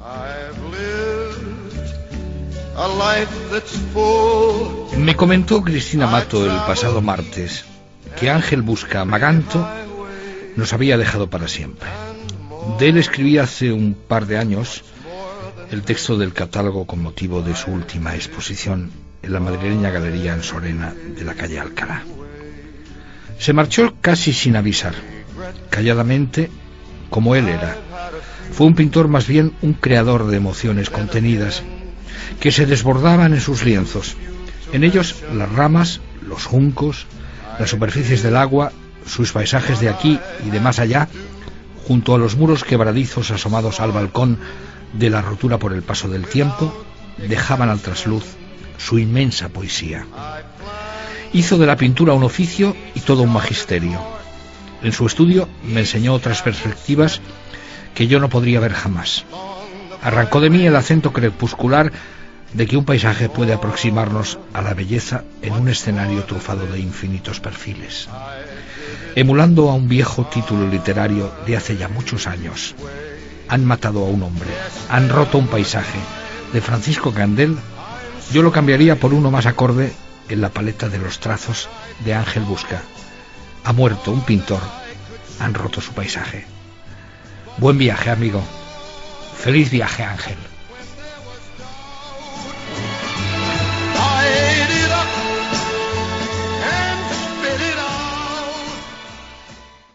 Me comentó Cristina Mato el pasado martes que Ángel Busca Maganto nos había dejado para siempre. De él escribí hace un par de años el texto del catálogo con motivo de su última exposición en la madrileña Galería en Sorena de la calle Alcalá. Se marchó casi sin avisar, calladamente, como él era. Fue un pintor, más bien un creador de emociones contenidas que se desbordaban en sus lienzos. En ellos las ramas, los juncos, las superficies del agua, sus paisajes de aquí y de más allá, junto a los muros quebradizos asomados al balcón de la rotura por el paso del tiempo, dejaban al trasluz su inmensa poesía. Hizo de la pintura un oficio y todo un magisterio. En su estudio me enseñó otras perspectivas que yo no podría ver jamás. Arrancó de mí el acento crepuscular de que un paisaje puede aproximarnos a la belleza en un escenario trufado de infinitos perfiles. Emulando a un viejo título literario de hace ya muchos años, Han matado a un hombre, han roto un paisaje, de Francisco Candel, yo lo cambiaría por uno más acorde en la paleta de los trazos de Ángel Busca. Ha muerto un pintor, han roto su paisaje. Buen viaje, amigo. Feliz viaje, Ángel.